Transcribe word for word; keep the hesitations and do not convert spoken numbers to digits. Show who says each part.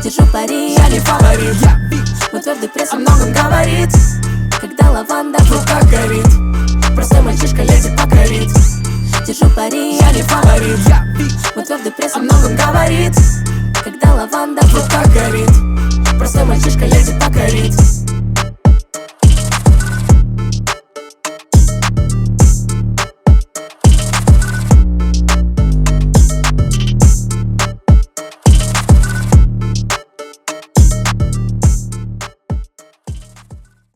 Speaker 1: Держу пари, я не фаворит. Мой твердый пресс о многом говорит, когда лаванда в руках горит. Простой мальчишка лезет покорить. Держу пари, я не фаворит. Мой твердый пресс о многом говорит, когда лаванда